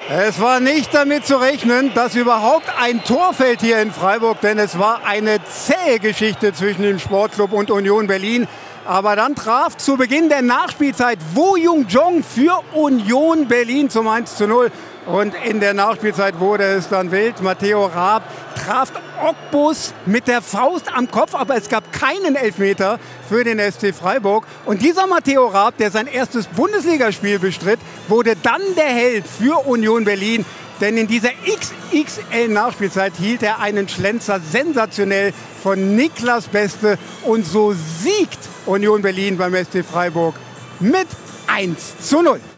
Es war nicht damit zu rechnen, dass überhaupt ein Tor fällt hier in Freiburg, denn es war eine zähe Geschichte zwischen dem Sportclub und Union Berlin. Aber dann traf zu Beginn der Nachspielzeit Woo Jung-jong für Union Berlin zum 1:0. Und in der Nachspielzeit wurde es dann wild. Matteo Raab traf Ogbus mit der Faust am Kopf, aber es gab keinen Elfmeter für den SC Freiburg. Und dieser Matteo Raab, der sein erstes Bundesligaspiel bestritt, wurde dann der Held für Union Berlin. Denn in dieser XXL-Nachspielzeit hielt er einen Schlenzer sensationell von Niklas Beste. Und so siegt Union Berlin beim SC Freiburg mit 1:0.